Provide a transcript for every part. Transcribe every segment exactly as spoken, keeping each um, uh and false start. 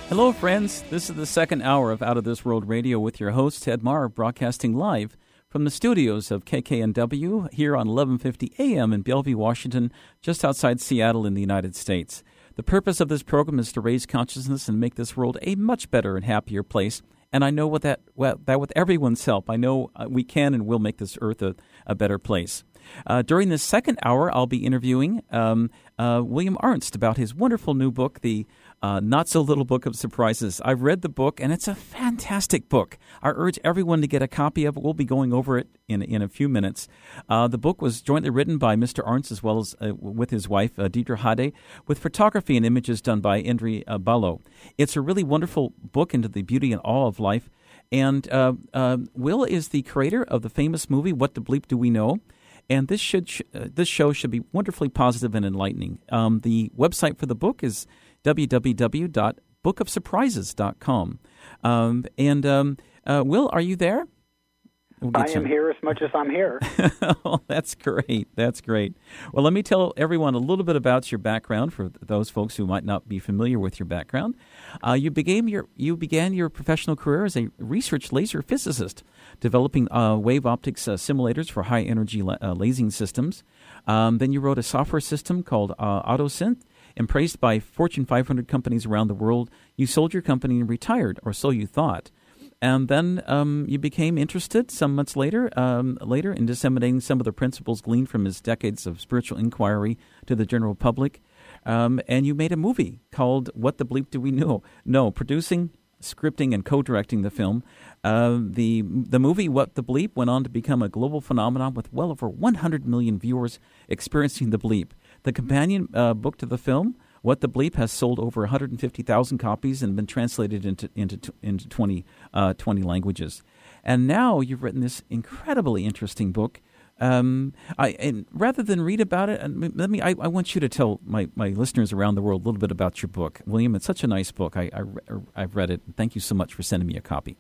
Hello, friends. This is the second hour of Out of This World Radio with your host, Ted Marr, broadcasting live from the studios of K K N W here on eleven fifty A M in Bellevue, Washington, just outside Seattle in the United States. The purpose of this program is to raise consciousness and make this world a much better and happier place. And I know with that, well, that with everyone's help, I know we can and will make this earth a, a better place. Uh, during this second hour, I'll be interviewing um, uh, William Arnst about his wonderful new book, The uh, Not-So-Little Book of Surprises. I've read the book, and it's a fantastic book. I urge everyone to get a copy of it. We'll be going over it in, in a few minutes. Uh, the book was jointly written by Mister Arnst as well as uh, with his wife, uh, Deidre Hade, with photography and images done by Indri uh, Balo. It's a really wonderful book into the beauty and awe of life. And uh, uh, Will is the creator of the famous movie, What the Bleep Do We Know? And this should sh- uh, this show should be wonderfully positive and enlightening. Um, the website for the book is w w w dot book of surprises dot com. Um, and um, uh, Will, are you there? We'll I am here as much as I'm here. Oh, that's great. That's great. Well, let me tell everyone a little bit about your background for those folks who might not be familiar with your background. Uh, you began your you began your professional career as a research laser physicist, developing uh, wave optics uh, simulators for high-energy la- uh, lasing systems. Um, then you wrote a software system called uh, AutoSynth, and praised by Fortune five hundred companies around the world. You sold your company and retired, or so you thought. And then um, you became interested some months later um, later in disseminating some of the principles gleaned from his decades of spiritual inquiry to the general public. Um, and you made a movie called What the Bleep Do We Know? No, producing, scripting, and co-directing the film. Uh, the the movie What the Bleep went on to become a global phenomenon with well over one hundred million viewers experiencing the bleep. The companion uh, book to the film, What the Bleep, has sold over one hundred fifty thousand copies and been translated into into into twenty, uh, twenty languages. And now you've written this incredibly interesting book. Um, I and rather than read about it, let me. I, I want you to tell my, my listeners around the world a little bit about your book, William. It's such a nice book. I, I I've read it. Thank you so much for sending me a copy.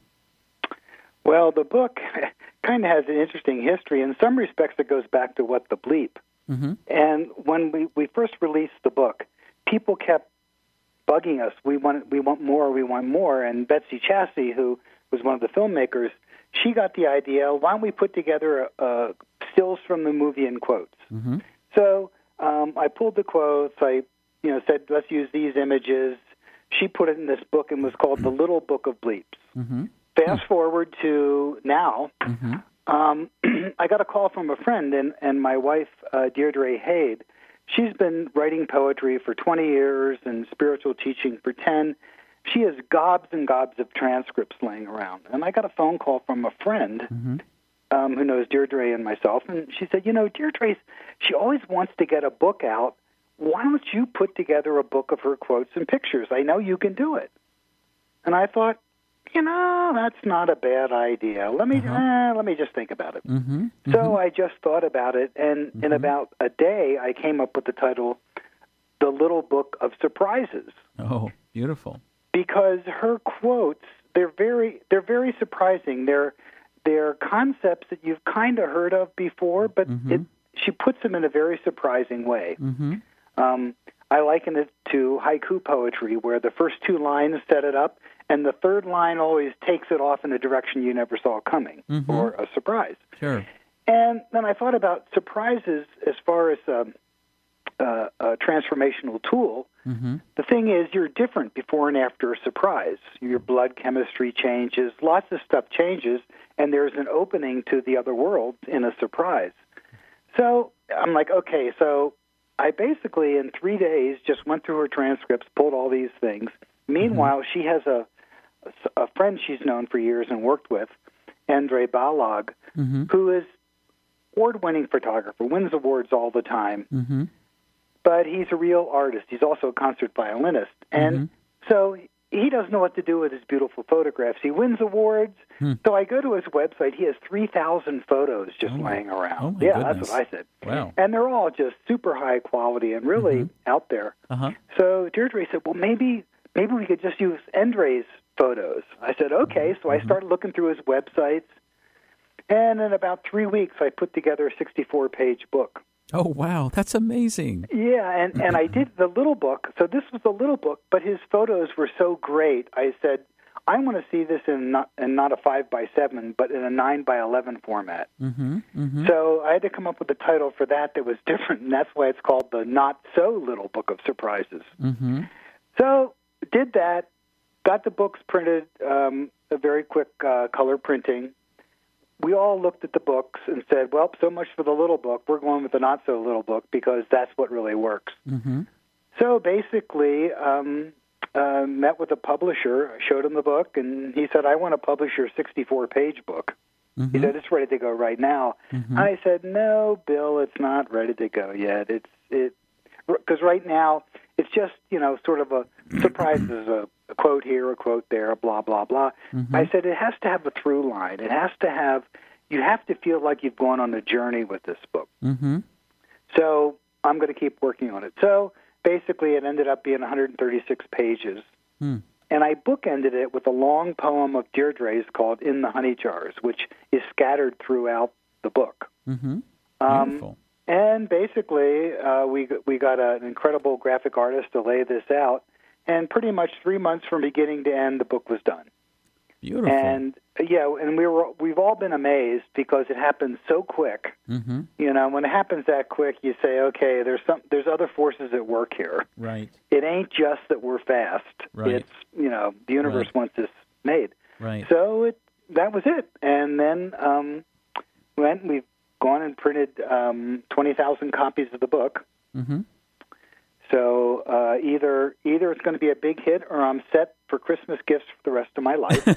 Well, the book kind of has an interesting history. In some respects, it goes back to What the Bleep. Mm-hmm. And when we, we first released the book, people kept bugging us. We want we want more. We want more. And Betsy Chassie, who was one of the filmmakers, she got the idea. Why don't we put together a, a stills from the movie in quotes? Mm-hmm. So um, I pulled the quotes. I you know said let's use these images. She put it in this book and was called The Little Book of Bleeps. Mm-hmm. Fast mm-hmm. forward to now. Mm-hmm. Um, I got a call from a friend, and, and my wife, uh, Deirdre Hade. She's been writing poetry for twenty years and spiritual teaching for ten. She has gobs and gobs of transcripts laying around. And I got a phone call from a friend mm-hmm. um, who knows Deirdre and myself, and she said, you know, Deirdre's, she always wants to get a book out. Why don't you put together a book of her quotes and pictures? I know you can do it. And I thought, you know, that's not a bad idea. Let me uh-huh. uh, let me just think about it. Mm-hmm. Mm-hmm. So I just thought about it, and mm-hmm. in about a day, I came up with the title, The Little Book of Surprises. Oh, beautiful. Because her quotes, they're very they're very surprising. They're they're concepts that you've kind of heard of before, but mm-hmm. it, she puts them in a very surprising way. Mm-hmm. Um, I liken it to haiku poetry, where the first two lines set it up, and the third line always takes it off in a direction you never saw coming, mm-hmm. or a surprise. Sure. And then I thought about surprises as far as um, uh, a transformational tool. Mm-hmm. The thing is, you're different before and after a surprise. Your blood chemistry changes, lots of stuff changes, and there's an opening to the other world in a surprise. So I'm like, okay, so I basically, in three days, just went through her transcripts, pulled all these things. Meanwhile, mm-hmm. she has a, a friend she's known for years and worked with, Indri Balo, mm-hmm. who is award-winning photographer, wins awards all the time. Mm-hmm. But he's a real artist. He's also a concert violinist. And mm-hmm. so he doesn't know what to do with his beautiful photographs. He wins awards. Hmm. So I go to his website. He has three thousand photos just oh, laying around. Oh my yeah, goodness. that's what I said. Wow. And they're all just super high quality and really mm-hmm. out there. Uh-huh. So Deirdre said, well, maybe maybe we could just use Indri's photos. I said, okay. Mm-hmm. So I started looking through his websites. And in about three weeks, I put together a sixty-four page book. Oh, wow. That's amazing. Yeah, and, and I did the little book. So this was the little book, but his photos were so great. I said, I want to see this in not, in not a five by seven, but in a nine by eleven format. Mm-hmm, mm-hmm. So I had to come up with a title for that that was different, and that's why it's called the Not So Little Book of Surprises. Mm-hmm. So did that, got the books printed, um, a very quick uh, color printing. We all looked at the books and said, well, so much for the little book. We're going with the Not So Little Book because that's what really works. Mm-hmm. So basically, um, uh, met with a publisher, showed him the book, and he said, I want to publish your sixty-four page book. Mm-hmm. He said, it's ready to go right now. Mm-hmm. I said, no, Bill, it's not ready to go yet. It's it because right now it's just, you know, sort of a surprises, a, a quote here, a quote there, blah, blah, blah. Mm-hmm. I said, it has to have a through line. It has to have, you have to feel like you've gone on a journey with this book. Mm-hmm. So I'm going to keep working on it. So basically it ended up being one hundred thirty-six pages. Hmm. And I bookended it with a long poem of Deirdre's called In the Honey Jars, which is scattered throughout the book. Mm-hmm. Um, Beautiful. and basically, uh, we we got a, an incredible graphic artist to lay this out, and pretty much three months from beginning to end, the book was done. Beautiful. And yeah, and we were we've all been amazed because it happened so quick. Mm-hmm. You know, when it happens that quick, you say, okay, there's some there's other forces at work here. Right. It ain't just that we're fast. Right. It's, you know, the universe Right. wants this made. Right. So it that was it. And then um, went we've gone and printed um, twenty thousand copies of the book. Mm-hmm. So uh, either either it's going to be a big hit, or I'm set for Christmas gifts for the rest of my life.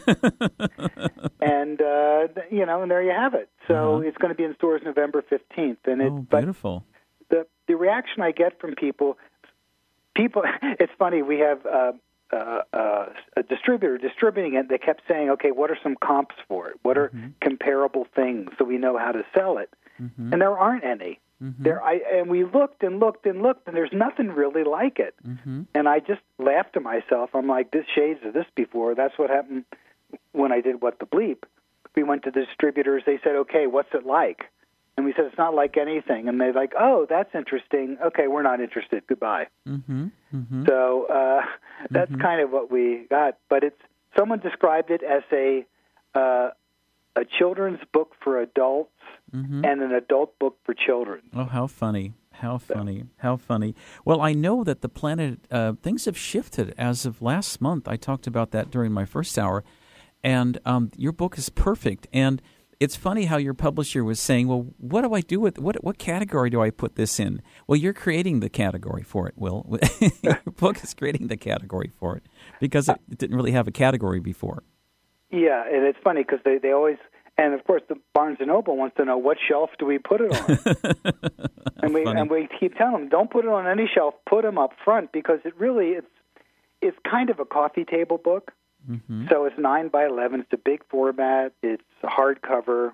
and uh, you know, and there you have it. So Uh-huh. it's going to be in stores November fifteenth. And it, Oh, but beautiful. the the reaction I get from people, people, it's funny. We have uh, uh, uh, a distributor distributing it. They kept saying, "Okay, what are some comps for it? What are Mm-hmm. comparable things so we know how to sell it?" Mm-hmm. And there aren't any. Mm-hmm. There, I and we looked and looked and looked, and there's nothing really like it. Mm-hmm. And I just laughed to myself. I'm like, this shades of this before. That's what happened when I did What the Bleep. We went to the distributors. They said, okay, what's it like? And we said, it's not like anything. And they're like, oh, that's interesting. Okay, we're not interested. Goodbye. Mm-hmm. Mm-hmm. So uh, that's Mhm. kind of what we got. But it's someone described it as a uh, a children's book for adults Mm-hmm. and an adult book for children. Oh, how funny. How funny. How funny. Well, I know that the planet, uh, things have shifted as of last month. I talked about that during my first hour. And um, your book is perfect. And it's funny how your publisher was saying, well, what do I do with, what What category do I put this in? Well, you're creating the category for it, Will. Your book is creating the category for it because it, it didn't really have a category before. Yeah, and it's funny because they, they always, and of course the Barnes and Noble wants to know what shelf do we put it on, and we funny. and we keep telling them don't put it on any shelf, put them up front because it really it's it's kind of a coffee table book. Mm-hmm. So it's nine by eleven. It's a big format. It's hardcover.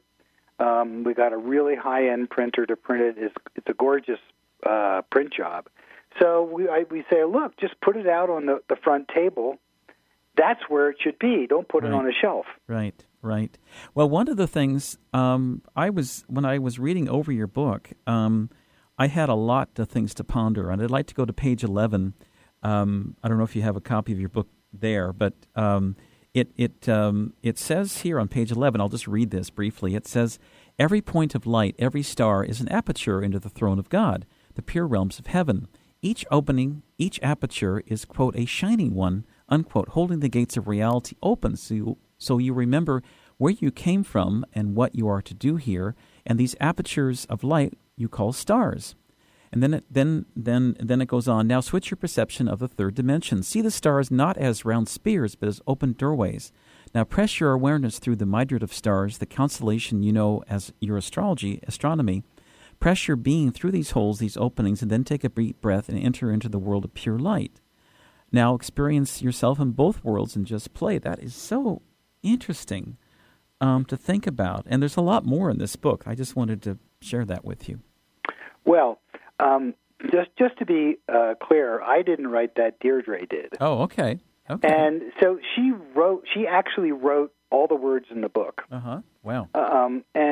Um, we got a really high end printer to print it. It's it's a gorgeous uh, print job. So we I, we say, look, just put it out on the, the front table. That's where it should be. Don't put Right. it on a shelf. Right, right. Well, one of the things um, I was when I was reading over your book, um, I had a lot of things to ponder, and I'd like to go to page eleven. Um, I don't know if you have a copy of your book there, but um, it it um, it says here on page eleven. I'll just read this briefly. It says, "Every point of light, every star is an aperture into the throne of God, the pure realms of heaven. Each opening, each aperture is, quote, a shining one, unquote, holding the gates of reality open so you, so you remember where you came from and what you are to do here, and these apertures of light you call stars." And then it, then then then it goes on. Now switch your perception of the third dimension. See the stars not as round spears, but as open doorways. Now press your awareness through the myriad of stars, the constellation you know as your astrology, astronomy. Press your being through these holes, these openings, and then take a deep breath and enter into the world of pure light. Now experience yourself in both worlds and just play. That is so interesting um, to think about. And there's a lot more in this book. I just wanted to share that with you. Well, um, just just to be uh, clear, I didn't write that. Deirdre did. Oh, okay. Okay. And so she wrote. She actually wrote all the words in the book. Uh-huh. Wow. Um, and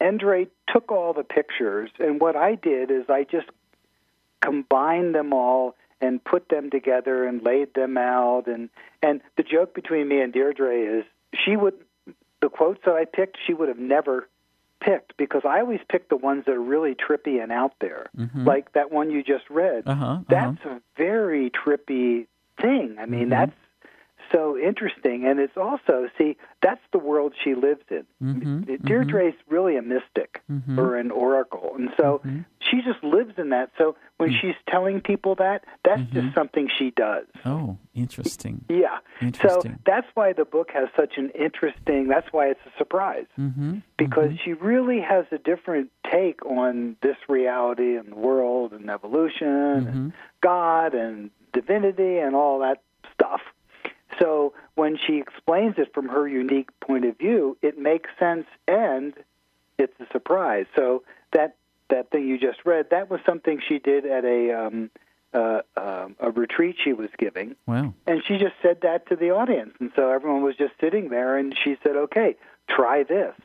Endre took all the pictures, and what I did is I just combined them all and put them together and laid them out. And, and the joke between me and Deirdre is she would, the quotes that I picked, she would have never picked, because I always pick the ones that are really trippy and out there, mm-hmm. like that one you just read. Uh-huh, uh-huh. That's a very trippy thing. I mean, mm-hmm. that's so interesting. And it's also, see, that's the world she lives in. Mm-hmm. Deirdre's mm-hmm. really a mystic mm-hmm. or an oracle. And so mm-hmm. she just lives in that. So when mm-hmm. she's telling people that, that's mm-hmm. just something she does. Oh, interesting. Yeah. Interesting. So that's why the book has such an interesting, that's why it's a surprise. Mm-hmm. Because mm-hmm. she really has a different take on this reality and the world and evolution mm-hmm. and God and divinity and all that stuff. So when she explains it from her unique point of view, it makes sense and it's a surprise. So that that thing you just read, that was something she did at a um, uh, uh, a retreat she was giving. Wow! And she just said that to the audience, and so everyone was just sitting there, and she said, "Okay, try this."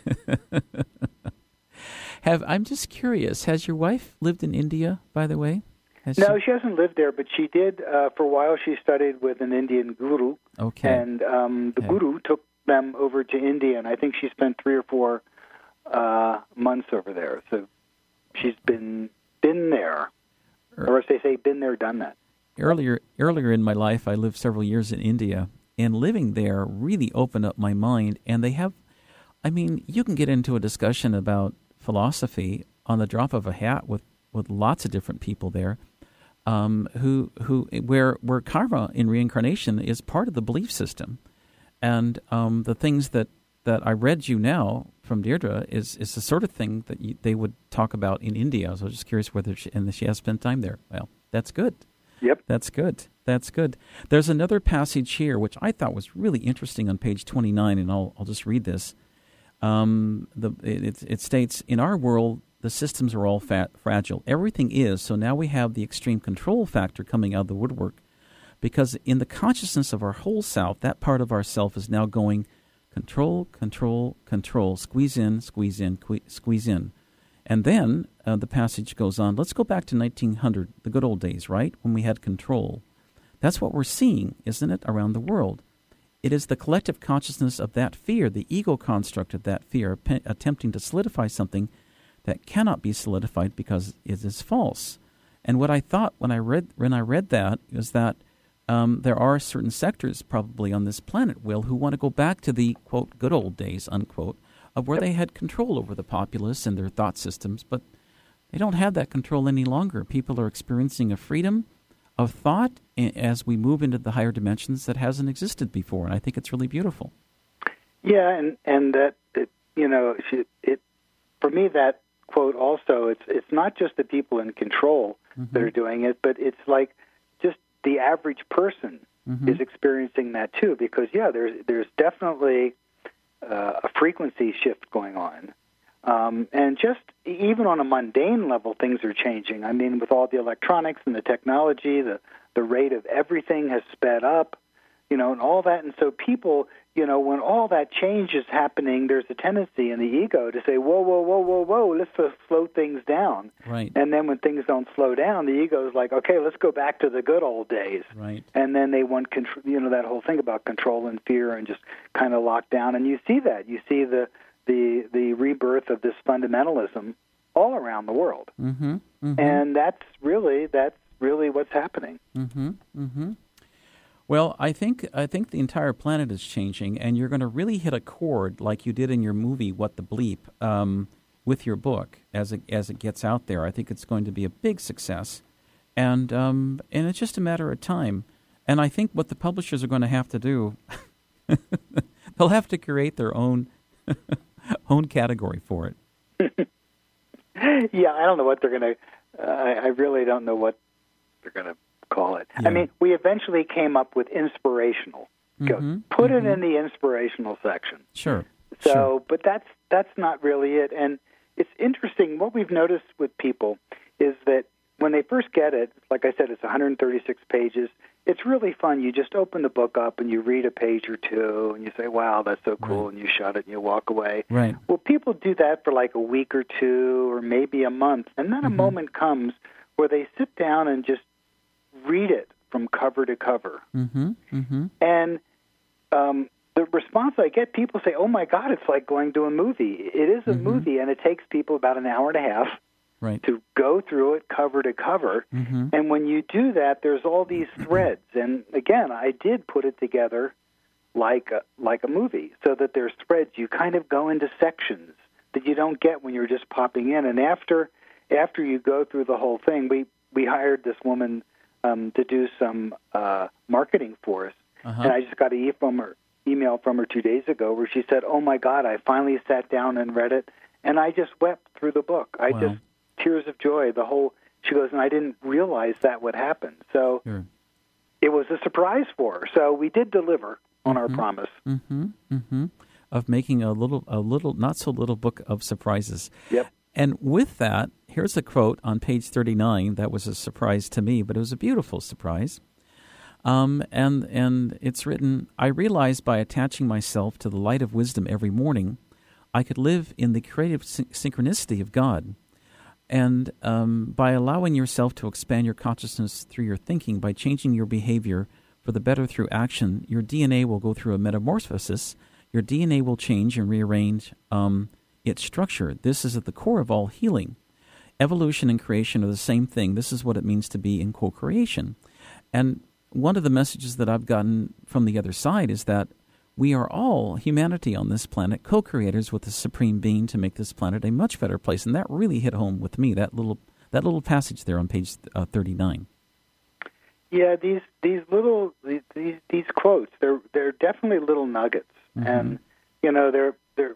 Have I'm just curious. Has your wife lived in India, by the way? Has no, she... she hasn't lived there, but she did, uh, for a while, she studied with an Indian guru. Okay. And um, the okay. guru took them over to India, and I think she spent three or four uh, months over there. So she's been been there, or as they say, been there, done that. Earlier, earlier in my life, I lived several years in India, and living there really opened up my mind. And they have, I mean, you can get into a discussion about philosophy on the drop of a hat with, with lots of different people there. Um, who who where where karma in reincarnation is part of the belief system, and um, the things that, that I read you now from Deirdre is, is the sort of thing that you, they would talk about in India. So I was just curious whether she, and she has spent time there. Well, that's good. Yep, that's good. That's good. There's another passage here which I thought was really interesting on page twenty-nine, and I'll I'll just read this. Um, the it, it states, in our world, the systems are all fat, fragile. Everything is. So now we have the extreme control factor coming out of the woodwork, because in the consciousness of our whole self, that part of our self is now going control, control, control, squeeze in, squeeze in, que- squeeze in. And then uh, the passage goes on. Let's go back to nineteen hundred, the good old days, right, when we had control. That's what we're seeing, isn't it, around the world? It is the collective consciousness of that fear, the ego construct of that fear, pe- attempting to solidify something that cannot be solidified because it is false. And what I thought when I read when I read that is that um, there are certain sectors probably on this planet, Will, who want to go back to the, quote, good old days, unquote, of where they had control over the populace and their thought systems, but they don't have that control any longer. People are experiencing a freedom of thought as we move into the higher dimensions that hasn't existed before, and I think it's really beautiful. Yeah, and, and that, it, you know, it for me that quote also, it's it's not just the people in control mm-hmm. that are doing it, but it's like just the average person mm-hmm. is experiencing that too, because, yeah, there's, there's definitely uh, a frequency shift going on. Um, and just even on a mundane level, things are changing. I mean, with all the electronics and the technology, the, the rate of everything has sped up, you know, and all that. And so people, you know, when all that change is happening, there's a tendency in the ego to say, whoa, whoa, whoa, whoa, whoa, let's just slow things down. Right. And then when things don't slow down, the ego is like, okay, let's go back to the good old days. Right. And then they want, contr- you know, that whole thing about control and fear and just kind of lock down. And you see that. You see the the, the rebirth of this fundamentalism all around the world. Mm-hmm. Mm-hmm. And that's really, that's really what's happening. Mm-hmm. Mm-hmm. Well, I think I think the entire planet is changing, and you're going to really hit a chord like you did in your movie, What the Bleep, um, with your book as it as it gets out there. I think it's going to be a big success, and um, and it's just a matter of time. And I think what the publishers are going to have to do, they'll have to create their own own category for it. Yeah, I don't know what they're going to. Uh, I really don't know what they're going to call it. Yeah. I mean, we eventually came up with inspirational. Mm-hmm. Go, put mm-hmm. it in the inspirational section. Sure. So, sure. but that's that's not really it. And it's interesting. What we've noticed with people is that when they first get it, like I said, it's one hundred thirty-six pages. it's really fun. You just open the book up and you read a page or two, and you say, wow, that's so cool, right. and you shut it and you walk away. Right. Well, people do that for like a week or two or maybe a month, and then mm-hmm. a moment comes where they sit down and just read it from cover to cover. Mm-hmm. Mm-hmm. And um, the response I get, people say, oh, my God, it's like going to a movie. It is a mm-hmm. movie, and it takes people about an hour and a half. Right. To go through it cover to cover. Mm-hmm. And when you do that, there's all these threads. And again, I did put it together like a, like a movie, so that there's threads. You kind of go into sections that you don't get when you're just popping in. And after after you go through the whole thing, we, we hired this woman um, to do some uh, marketing for us. Uh-huh. And I just got an e- from her, email from her two days ago where she said, oh, my God, I finally sat down and read it, and I just wept through the book. I wow. just... tears of joy, the whole, she goes, and I didn't realize that would happen. So sure. it was a surprise for her. So we did deliver on mm-hmm. our promise. Mm-hmm. Mm-hmm. Of making a little, a little, not so little book of surprises. Yep. And with that, here's a quote on page thirty-nine that was a surprise to me, but it was a beautiful surprise. Um, and, and it's written, I realized by attaching myself to the light of wisdom every morning, I could live in the creative syn- synchronicity of God. And um, by allowing yourself to expand your consciousness through your thinking, by changing your behavior for the better through action, your D N A will go through a metamorphosis. Your D N A will change and rearrange um, its structure. This is at the core of all healing. Evolution and creation are the same thing. This is what it means to be in co-creation. And one of the messages that I've gotten from the other side is that we are all, humanity on this planet, co-creators with the Supreme Being to make this planet a much better place. And that really hit home with me, that little that little passage there on page uh, thirty-nine. Yeah, these these little these these quotes, they're they're definitely little nuggets. Mm-hmm. And, you know, they're they're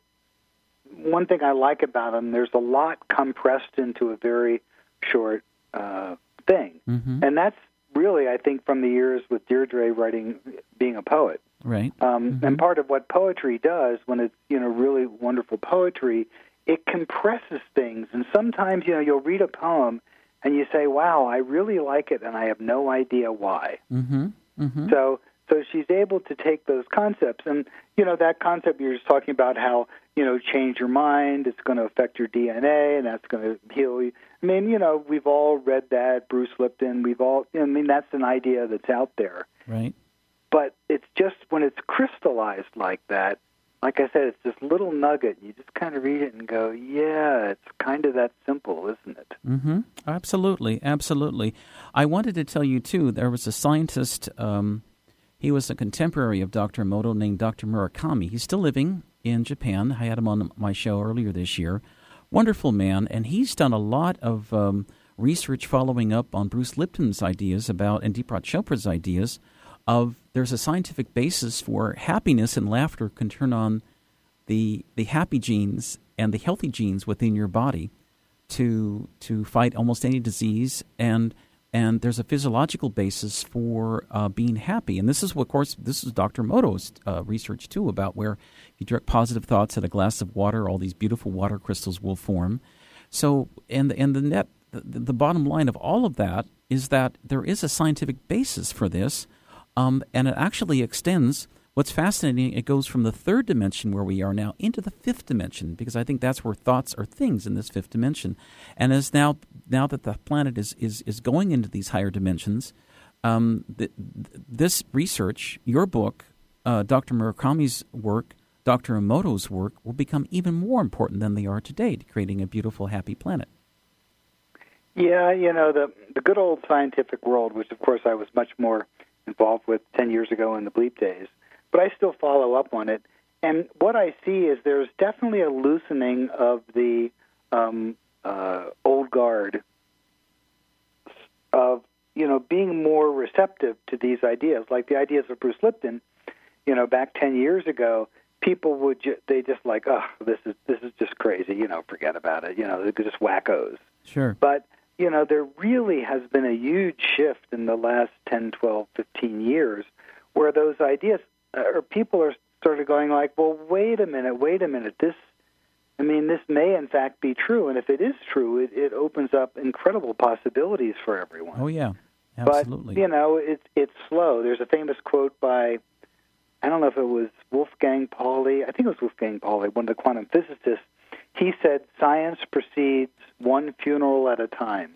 one thing I like about them, there's a lot compressed into a very short uh, thing. Mm-hmm. And that's really, I think, from the years with Deirdre writing, being a poet. Right. Um, mm-hmm. And part of what poetry does, when it's, you know, really wonderful poetry, it compresses things. And sometimes, you know, you'll read a poem and you say, wow, I really like it, and I have no idea why. Mm-hmm. Mm-hmm. So so she's able to take those concepts. And, you know, that concept you're just talking about, how, you know, change your mind, it's going to affect your D N A, and that's going to heal you. I mean, you know, we've all read that, Bruce Lipton, we've all, I mean, that's an idea that's out there. Right. But it's just when it's crystallized like that, like I said, it's this little nugget. You just kind of read it and go, yeah, it's kind of that simple, isn't it? Mm-hmm. Absolutely, absolutely. I wanted to tell you, too, there was a scientist, um, he was a contemporary of Doctor Emoto named Doctor Murakami. He's still living in Japan. I had him on my show earlier this year. Wonderful man, and he's done a lot of um, research following up on Bruce Lipton's ideas about, and Deepak Chopra's ideas of there's a scientific basis for happiness, and laughter can turn on the the happy genes and the healthy genes within your body to to fight almost any disease, and and there's a physiological basis for uh, being happy. And this is what, of course, this is Doctor Emoto's uh, research too, about where if you direct positive thoughts at a glass of water, all these beautiful water crystals will form. So, and and the net, the, the bottom line of all of that is that there is a scientific basis for this. Um, and it actually extends. What's fascinating, it goes from the third dimension where we are now into the fifth dimension, because I think that's where thoughts are things, in this fifth dimension. And as now now that the planet is is, is going into these higher dimensions, um, th- th- this research, your book, uh, Doctor Murakami's work, Doctor Emoto's work, will become even more important than they are today to creating a beautiful, happy planet. Yeah, you know, the the good old scientific world, which of course I was much more involved with ten years ago in the Bleep days, but I still follow up on it. And what I see is there's definitely a loosening of the um, uh, old guard of, you know, being more receptive to these ideas. Like the ideas of Bruce Lipton, you know, back ten years ago, people would, ju- they just like, oh, this is this is just crazy, you know, forget about it. You know, they're just wackos. Sure. But you know, there really has been a huge shift in the last ten, twelve, fifteen years where those ideas, or people are sort of going like, well, wait a minute, wait a minute. This, I mean, this may in fact be true. And if it is true, it, it opens up incredible possibilities for everyone. Oh, yeah. Absolutely. But, you know, it's it's slow. There's a famous quote by, I don't know if it was Wolfgang Pauli. I think it was Wolfgang Pauli, one of the quantum physicists. He said, "Science proceeds one funeral at a time."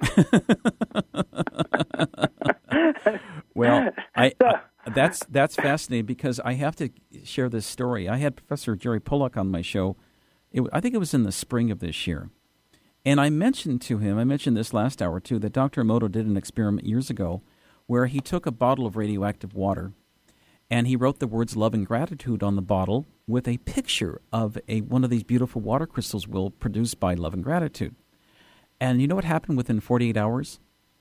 Well, I, I that's that's fascinating because I have to share this story. I had Professor Jerry Pollack on my show. It, I think it was in the spring of this year. And I mentioned to him, I mentioned this last hour too, that Doctor Emoto did an experiment years ago where he took a bottle of radioactive water and he wrote the words love and gratitude on the bottle with a picture of a one of these beautiful water crystals will produced by love and gratitude. And you know what happened within forty-eight hours?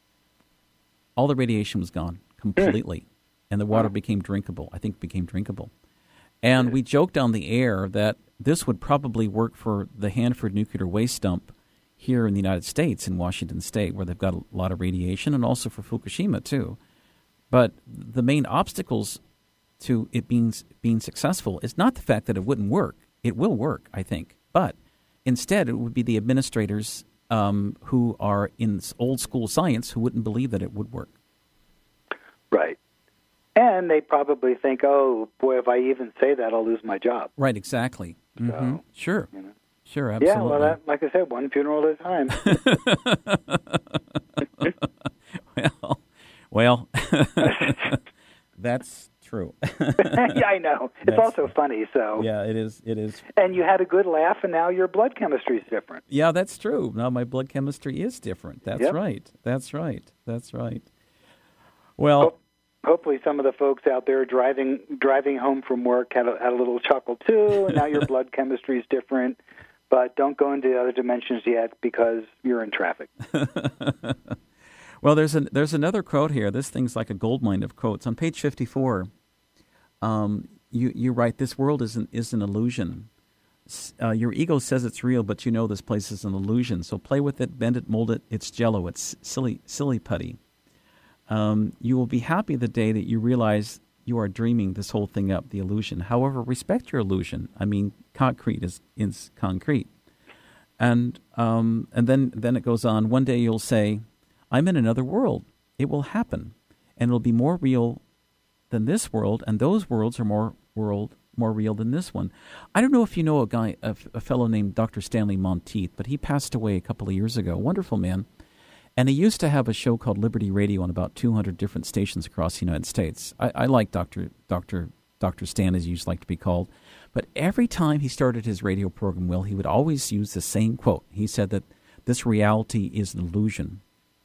All the radiation was gone completely, and the water became drinkable. I think became drinkable. And we joked on the air that this would probably work for the Hanford nuclear waste dump here in the United States, in Washington State, where they've got a lot of radiation, and also for Fukushima, too. But the main obstacles to it being being successful is not the fact that it wouldn't work. It will work, I think. But instead, it would be the administrators um, who are in old school science who wouldn't believe that it would work. Right. And they probably think, oh, boy, if I even say that, I'll lose my job. Right, exactly. Mm-hmm. So, sure. You know. Sure, absolutely. Yeah, well, that, like I said, one funeral at a time. well, well, that's true. Yeah, I know. It's That's, also funny, so. Yeah, it is. It is. And you had a good laugh, and now your blood chemistry is different. Yeah, that's true. Now my blood chemistry is different. That's yep. right. That's right. That's right. Well, Ho- hopefully some of the folks out there driving driving home from work had a, had a little chuckle, too, and now your blood chemistry is different. But don't go into the other dimensions yet because you're in traffic. Well, there's an, there's another quote here. This thing's like a goldmine of quotes. On page fifty-four, um, you you write, "This world is an, is an illusion. Uh, your ego says it's real, but you know this place is an illusion. So play with it, bend it, mold it. It's jello. It's silly silly putty. Um, you will be happy the day that you realize you are dreaming this whole thing up, the illusion. However, respect your illusion. I mean, concrete is, is concrete." And um, and then, then it goes on. One day you'll say, "I'm in another world. It will happen. And it'll be more real than this world, and those worlds are more world more real than this one." I don't know if you know a guy, a, a fellow named Doctor Stanley Monteith, but he passed away a couple of years ago. Wonderful man. And he used to have a show called Liberty Radio on about two hundred different stations across the United States. I, I like Doctor Doctor Doctor Stan, as he used to like to be called. But every time he started his radio program, Will, he would always use the same quote. He said that this reality is an illusion.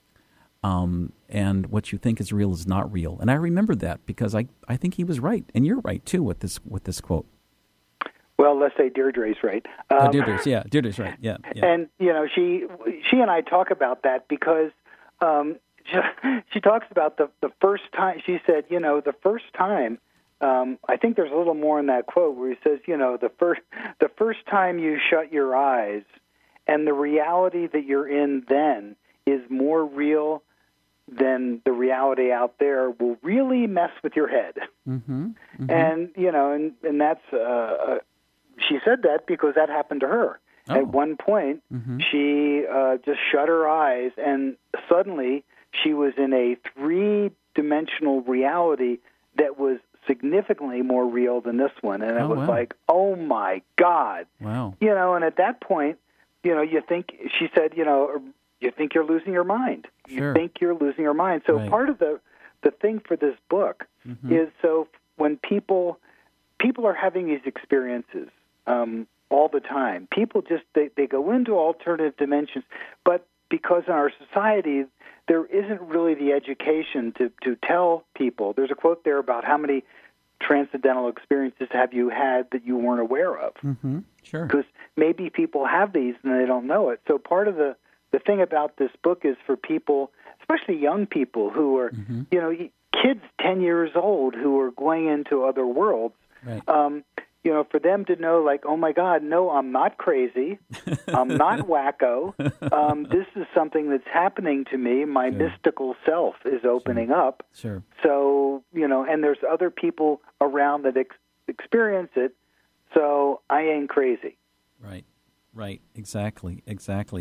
Um, and what you think is real is not real. And I remember that because I, I think he was right. And you're right, too, with this with this quote. Well, let's say Deirdre's right. Um, oh, Deirdre's, yeah, Deirdre's right, yeah, yeah. And, you know, she she and I talk about that because um, she, she talks about the, the first time, she said, you know, the first time, um, I think there's a little more in that quote where he says, you know, the first the first time you shut your eyes and the reality that you're in then is more real than the reality out there will really mess with your head. Mm-hmm, mm-hmm. And, you know, and, and that's... Uh, she said that because that happened to her. Oh. At one point, mm-hmm. she uh, just shut her eyes, and suddenly she was in a three-dimensional reality that was significantly more real than this one. And it oh, was wow. like, oh, my God. Wow. You know, and at that point, you know, you think, she said, you know, you think you're losing your mind. Sure. You think you're losing your mind. So right. part of the, the thing for this book mm-hmm. is so when people people are having these experiences, Um, all the time. People just, they, they go into alternative dimensions, but because in our society, there isn't really the education to, to tell people. There's a quote there about how many transcendental experiences have you had that you weren't aware of. Mm-hmm. Sure. Because maybe people have these and they don't know it. So part of the, the thing about this book is for people, especially young people who are, mm-hmm. you know, kids ten years old who are going into other worlds, right. um, you know, for them to know, like, oh, my God, no, I'm not crazy. I'm not wacko. Um, this is something that's happening to me. My sure. mystical self is opening sure. up. Sure. So, you know, and there's other people around that ex- experience it, so I ain't crazy. Right, right, exactly, exactly.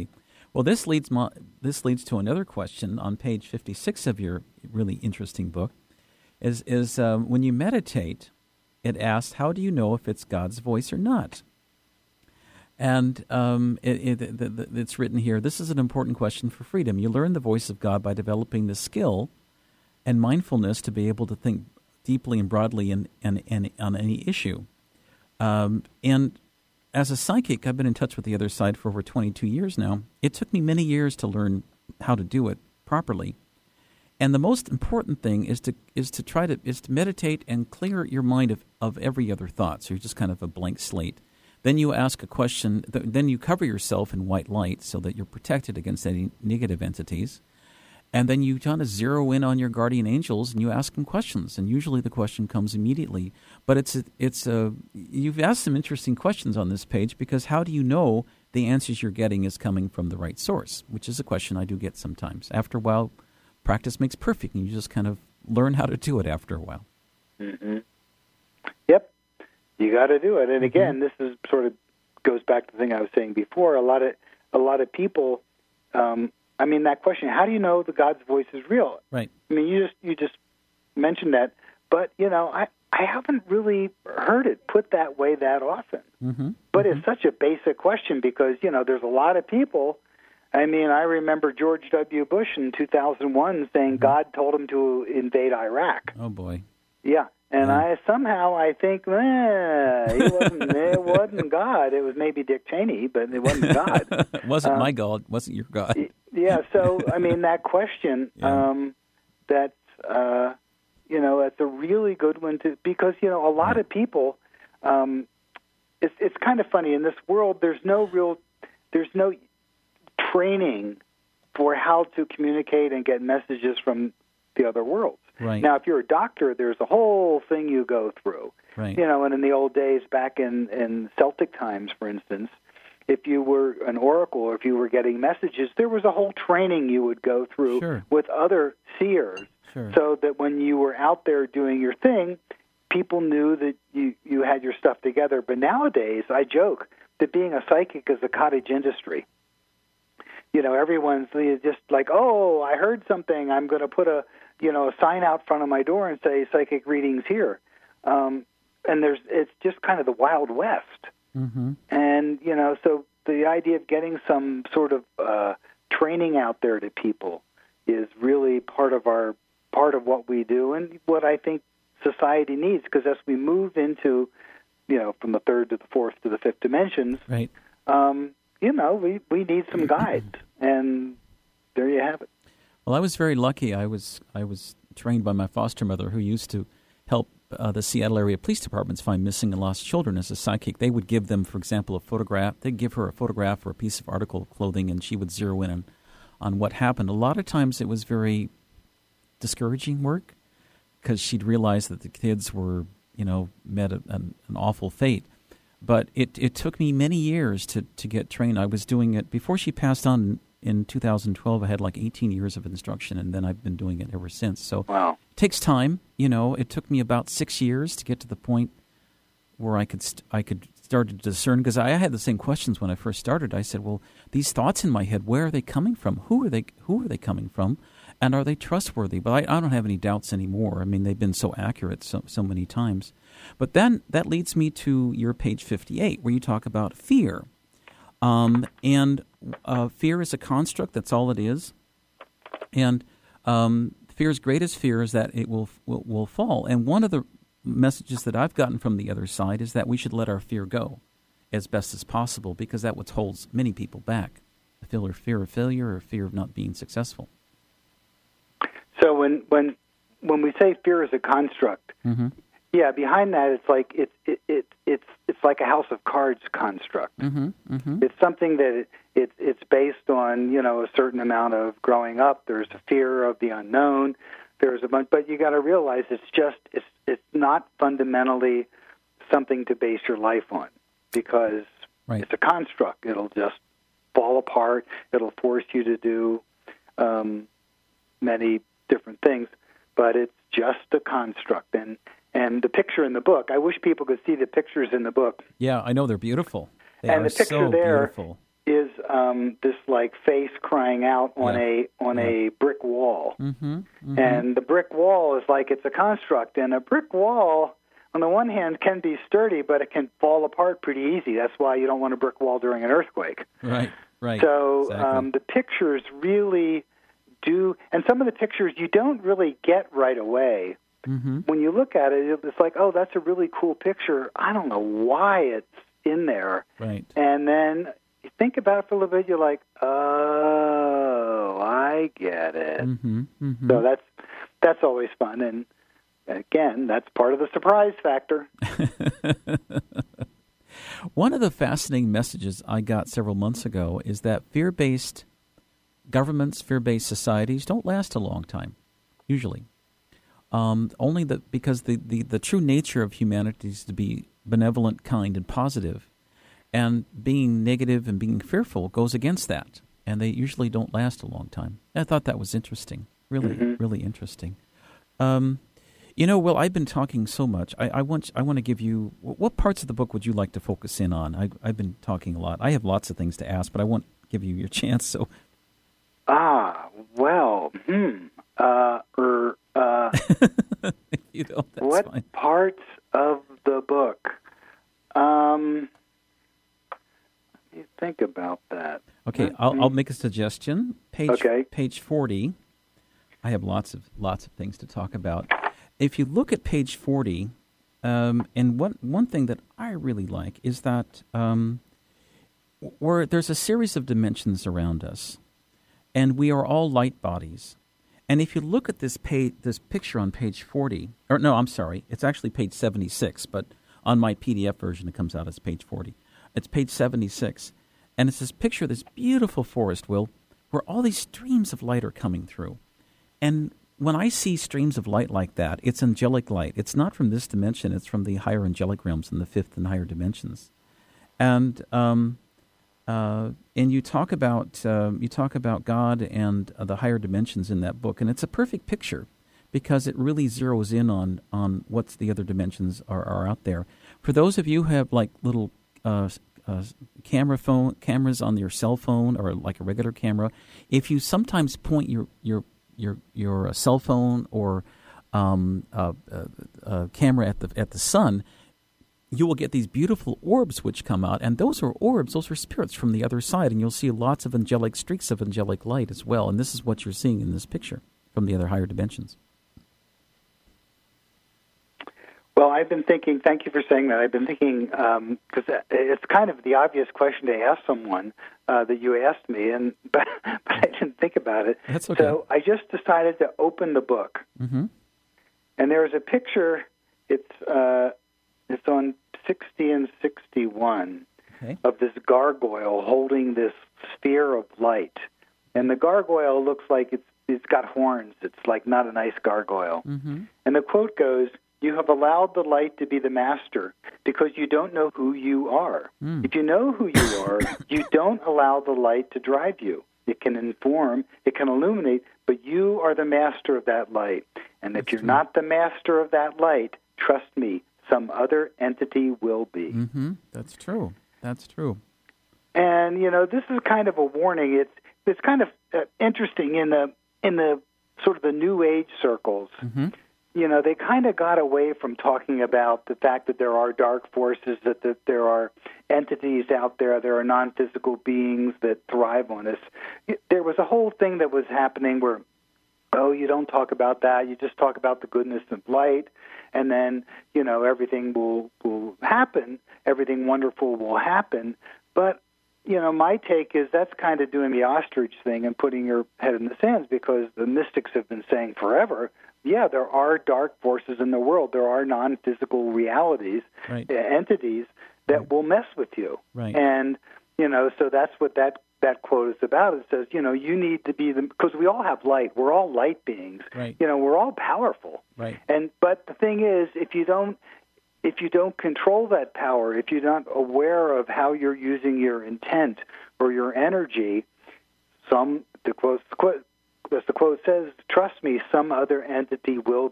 Well, this leads mo- this leads to another question on page fifty-six of your really interesting book. Is is um, when you meditate, it asks, "How do you know if it's God's voice or not?" And um, it, it, it, it's written here. This is an important question for freedom. You learn the voice of God by developing the skill and mindfulness to be able to think deeply and broadly in, in, in, on any issue. Um, and as a psychic, I've been in touch with the other side for over twenty-two years now. It took me many years to learn how to do it properly. And the most important thing is to is to try to is to meditate and clear your mind of, of every other thought. So you're just kind of a blank slate. Then you ask a question. Th- then you cover yourself in white light so that you're protected against any negative entities. And then you kind of zero in on your guardian angels and you ask them questions. And usually the question comes immediately. But it's a, it's a you've asked some interesting questions on this page, because how do you know the answers you're getting is coming from the right source? Which is a question I do get sometimes. After a while, practice makes perfect, and you just kind of learn how to do it after a while. Mm-hmm. Yep, you got to do it. And again, mm-hmm. this is sort of goes back to the thing I was saying before. A lot of a lot of people. Um, I mean, that question: how do you know that God's voice is real? Right. I mean, you just you just mentioned that, but you know, I, I haven't really heard it put that way that often. Mm-hmm. But mm-hmm. it's such a basic question because you know there's a lot of people. I mean, I remember George W. Bush in two thousand one saying mm-hmm. God told him to invade Iraq. Oh boy. Yeah, and yeah. I somehow I think, eh, he wasn't. It wasn't God. It was maybe Dick Cheney, but it wasn't God. It wasn't um, my God. It wasn't your God. Yeah. So I mean, that question. yeah. Um, that's uh, you know, that's a really good one to because you know a lot yeah. of people. Um, it's it's kind of funny in this world. There's no real. There's no training for how to communicate and get messages from the other worlds. Right. Now, if you're a doctor, there's a whole thing you go through. Right. You know, and in the old days, back in, in Celtic times, for instance, if you were an oracle or if you were getting messages, there was a whole training you would go through sure. with other seers sure. so that when you were out there doing your thing, people knew that you, you had your stuff together. But nowadays, I joke that being a psychic is a cottage industry. You know, everyone's just like, oh, I heard something. I'm going to put a, you know, a sign out front of my door and say psychic readings here. Um, and there's, it's just kind of the Wild West. Mm-hmm. And, you know, so the idea of getting some sort of uh, training out there to people is really part of our, part of what we do and what I think society needs. Because as we move into, you know, from the third to the fourth to the fifth dimensions, right. um, you know, we, we need some guides, and there you have it. Well, I was very lucky. I was I was trained by my foster mother, who used to help uh, the Seattle area police departments find missing and lost children as a psychic. They would give them, for example, a photograph. They'd give her a photograph or a piece of article of clothing, and she would zero in on, on what happened. A lot of times it was very discouraging work because she'd realize that the kids were, you know, met a, an, an awful fate. But it, it took me many years to, to get trained. I was doing it before she passed on in two thousand twelve. I had like eighteen years of instruction, and then I've been doing it ever since. So wow. It takes time. You know, it took me about six years to get to the point where I could st- I could start to discern, because I had the same questions when I first started. I said, well, these thoughts in my head, where are they coming from? Who are they? Who are they coming from? And are they trustworthy? But I, I don't have any doubts anymore. I mean, they've been so accurate so, so many times. But then that leads me to your page fifty-eight, where you talk about fear. Um, and uh, fear is a construct. That's all it is. And um, fear's greatest fear is that it will, will will fall. And one of the messages that I've gotten from the other side is that we should let our fear go as best as possible, because that what holds many people back. The fear, fear of failure or fear of not being successful. So when when when we say fear is a construct, mm-hmm. yeah, behind that it's like it's it, it it's it's like a house of cards construct. Mm-hmm. Mm-hmm. It's something that it, it it's based on, you know, a certain amount of growing up. There's a fear of the unknown. There's a bunch, but you got to realize it's just it's it's not fundamentally something to base your life on, because right. it's a construct. It'll just fall apart. It'll force you to do um, many different things, but it's just a construct. And and the picture in the book, I wish people could see the pictures in the book. Yeah, I know, they're beautiful. They and are the picture so there beautiful. is um, this like face crying out on Yeah. a on Yeah. a brick wall, Mm-hmm. Mm-hmm. and the brick wall is like it's a construct, and a brick wall, on the one hand, can be sturdy, but it can fall apart pretty easy. That's why you don't want a brick wall during an earthquake. Right. Right. So Exactly. um, the pictures really do, and some of the pictures you don't really get right away. Mm-hmm. When you look at it, it's like, oh, that's a really cool picture. I don't know why it's in there. Right. And then you think about it for a little bit, you're like, oh, I get it. Mm-hmm. Mm-hmm. So that's that's always fun. And again, that's part of the surprise factor. One of the fascinating messages I got several months ago is that fear-based governments, fear-based societies don't last a long time, usually. Um, only the, because the, the, the true nature of humanity is to be benevolent, kind, and positive. And being negative and being fearful goes against that. And they usually don't last a long time. I thought that was interesting. Really, Mm-hmm. really interesting. Um, you know, Will, I've been talking so much. I, I want I want to give you, what parts of the book would you like to focus in on? I, I've been talking a lot. I have lots of things to ask, but I won't give you your chance. So, Ah, well, hmm. Uh, er, uh, you know, that's what fine. parts of the book? Um, let me think about that. Okay, I'll, I'll make a suggestion. Page Okay. page forty. I have lots of lots of things to talk about. If you look at page forty, um, and one one thing that I really like is that um, where there's a series of dimensions around us, and we are all light bodies. And if you look at this page, this picture on page forty, or no, I'm sorry, it's actually page seventy-six, but on my P D F version it comes out as page forty. It's page seventy-six, and it's this picture of this beautiful forest, Will, where all these streams of light are coming through. And when I see streams of light like that, it's angelic light. It's not from this dimension. It's from the higher angelic realms in the fifth and higher dimensions. And um, uh, and you talk about uh, you talk about God and uh, the higher dimensions in that book, and it's a perfect picture because it really zeroes in on on what's the other dimensions are, are out there. For those of you who have like little uh, uh, camera phone cameras on your cell phone or like a regular camera, if you sometimes point your your your your cell phone or um, uh, uh, uh, camera at the at the sun, you will get these beautiful orbs which come out, and those are orbs, those are spirits from the other side, and you'll see lots of angelic streaks of angelic light as well, and this is what you're seeing in this picture from the other higher dimensions. Well, I've been thinking, thank you for saying that. I've been thinking, because um, it's kind of the obvious question to ask someone uh, that you asked me, and but, but I didn't think about it. That's okay. So I just decided to open the book. Mm-hmm. And there's a picture, it's uh, it's on sixty and sixty-one, Okay. of this gargoyle holding this sphere of light. And the gargoyle looks like it's it's got horns. It's like not a nice gargoyle. Mm-hmm. And the quote goes, "You have allowed the light to be the master because you don't know who you are. Mm. If you know who you are, you don't allow the light to drive you. It can inform, it can illuminate, but you are the master of that light. And if That's you're true. not the master of that light, trust me, some other entity will be." Mm-hmm. That's true. That's true. And you know, this is kind of a warning. It's it's kind of uh, interesting in the in the sort of the New Age circles. Mm-hmm. You know, they kind of got away from talking about the fact that there are dark forces, that, that there are entities out there, there are non-physical beings that thrive on us. There was a whole thing that was happening where, oh, you don't talk about that, you just talk about the goodness of light, and then, you know, everything will, will happen, everything wonderful will happen. But, you know, my take is that's kind of doing the ostrich thing and putting your head in the sands, because the mystics have been saying forever, yeah, there are dark forces in the world. There are non-physical realities, Right. uh, entities that Right. will mess with you. Right. And, you know, so that's what that, that quote is about. It says, you know, you need to be the, because we all have light. We're all light beings. Right. You know, we're all powerful. Right. And, but the thing is, if you don't, if you don't control that power, if you're not aware of how you're using your intent or your energy, some, the quote, the quote as the quote says, trust me, some other entity will be.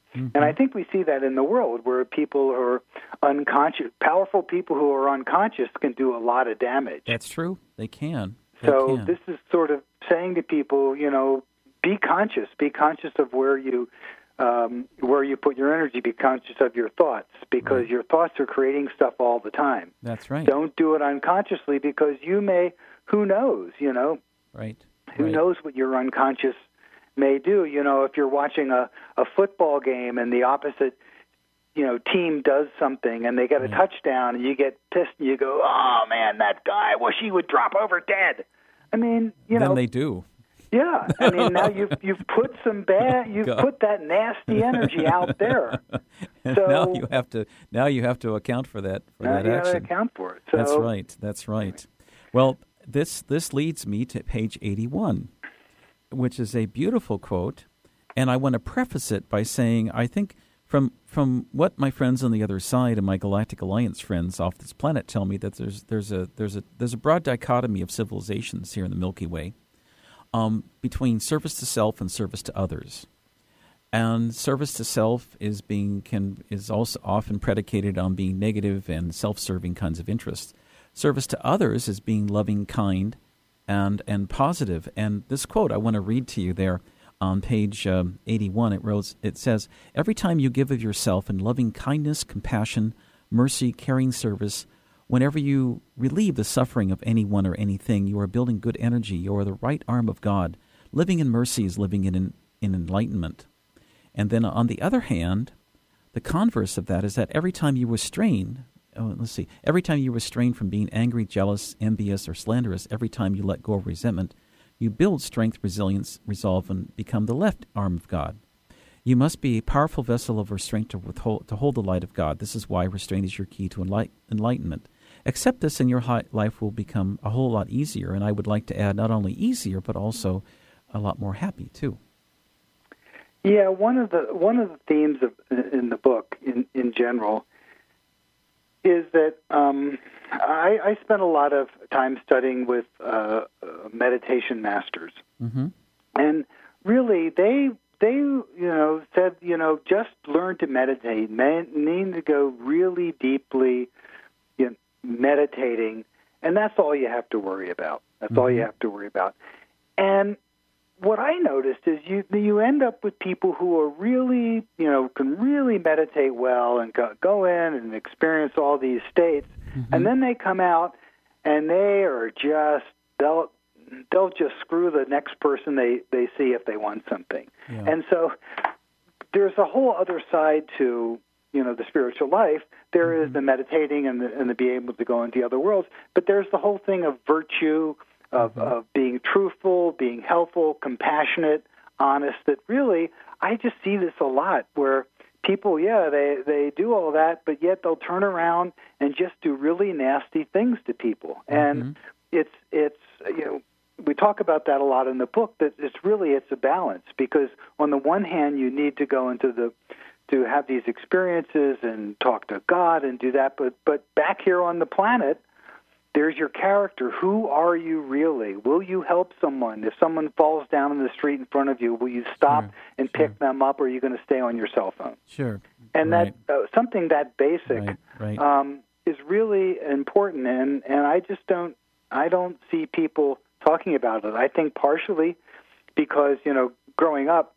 Mm-hmm. And I think we see that in the world where people who are unconscious, powerful people who are unconscious can do a lot of damage. That's true. They can. They so can. this is sort of saying to people, you know, be conscious. Be conscious of where you um, where you put your energy. Be conscious of your thoughts, because right. your thoughts are creating stuff all the time. That's right. Don't do it unconsciously, because you may, who knows, you know? Right. Who right. knows what your unconscious may do? You know, if you're watching a, a football game and the opposite, you know, team does something and they get right. a touchdown and you get pissed and you go, oh, man, that guy, I wish he would drop over dead. I mean, you know. Then they do. Yeah. I mean, now you've, you've put some bad, you've God. put that nasty energy out there. And so now you have to, now you have to account for that, for now that you action. have to account for it. So, That's right. That's right. Well, this, this leads me to page eighty-one, which is a beautiful quote, and I want to preface it by saying I think from from what my friends on the other side and my Galactic Alliance friends off this planet tell me, that there's there's a there's a there's a broad dichotomy of civilizations here in the Milky Way, um, between service to self and service to others, and service to self is being can is also often predicated on being negative and self-serving kinds of interests. Service to others is being loving, kind, and and positive. And this quote I want to read to you there on page um, eighty-one. It rose, it says, "Every time you give of yourself in loving kindness, compassion, mercy, caring service, whenever you relieve the suffering of anyone or anything, you are building good energy. You are the right arm of God. Living in mercy is living in, in, in enlightenment." And then on the other hand, the converse of that is that every time you restrain, oh, let's see, every time you restrain from being angry, jealous, envious, or slanderous, every time you let go of resentment, you build strength, resilience, resolve, and become the left arm of God. You must be a powerful vessel of restraint to, withhold, to hold the light of God. This is why restraint is your key to enlight, enlightenment. Accept this, and your hi- life will become a whole lot easier. And I would like to add, not only easier, but also a lot more happy too. Yeah, one of the one of the themes of in the book, in in general, is that um, I, I spent a lot of time studying with uh, meditation masters, mm-hmm. and really they they you know said you know just learn to meditate, Man, need to go really deeply, you know, meditating, and that's all you have to worry about. That's mm-hmm. all you have to worry about, and what I noticed is you you end up with people who are really, you know, can really meditate well and go, go in and experience all these states, mm-hmm. and then they come out and they are just, they'll, they'll just screw the next person they, they see if they want something. Yeah. And so there's a whole other side to, you know, the spiritual life. There mm-hmm. is the meditating and the, and the being able to go into the other worlds, but there's the whole thing of virtue, Of, mm-hmm. of being truthful, being helpful, compassionate, honest, that really, I just see this a lot where people, yeah, they, they do all that, but yet they'll turn around and just do really nasty things to people. Mm-hmm. And it's, it's you know, we talk about that a lot in the book, that it's really, it's a balance, because on the one hand, you need to go into the, to have these experiences and talk to God and do that, but, but back here on the planet, there's your character. Who are you really? Will you help someone? If someone falls down in the street in front of you, will you stop sure, and sure. pick them up, or are you going to stay on your cell phone? Sure. And right. that uh, something that basic right. Right. Um, is really important, and, and I just don't I don't see people talking about it. I think partially because, you know, growing up,